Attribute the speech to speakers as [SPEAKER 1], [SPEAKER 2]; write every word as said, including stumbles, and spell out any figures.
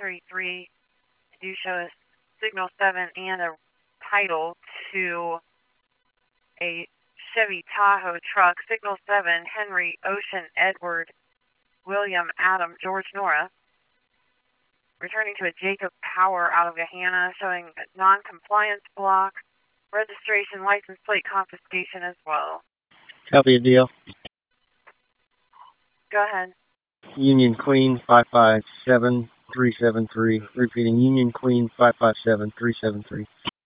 [SPEAKER 1] thirty-three. They do show us Signal seven and a title to a Chevy Tahoe truck. Signal seven, Henry, Ocean, Edward, William, Adam, George, Nora. Returning to a Jacob Power out of Gahanna, showing a non-compliance block, registration, license plate confiscation as well.
[SPEAKER 2] Copy a deal.
[SPEAKER 1] Go ahead.
[SPEAKER 2] Union Queen five five seven three seven three. Repeating, Union Queen five five seven three seven three.